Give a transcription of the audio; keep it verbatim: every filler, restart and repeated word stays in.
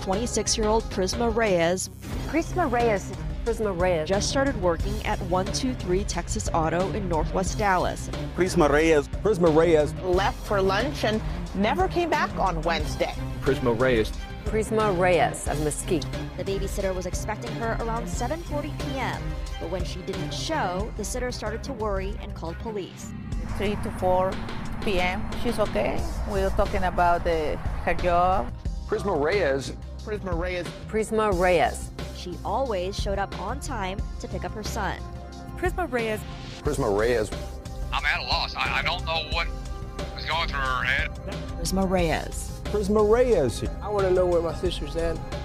twenty-six-year-old Prisma Reyes. Prisma Reyes. Prisma Reyes just started working at one two three Texas Auto in Northwest Dallas. Prisma Reyes. Prisma Reyes left for lunch and never came back on Wednesday. Prisma Reyes. Prisma Reyes of Mesquite. The babysitter was expecting her around seven forty p m, but when she didn't show, the sitter started to worry and called police. three to four p m She's okay. We were talking about the, her job. Prisma Reyes. Prisma Reyes. Prisma Reyes. She always showed up on time to pick up her son. Prisma Reyes. Prisma Reyes. I'm at a loss. I, I don't know what was going through her head. Prisma Reyes. Prisma Reyes. I want to know where my sister's at.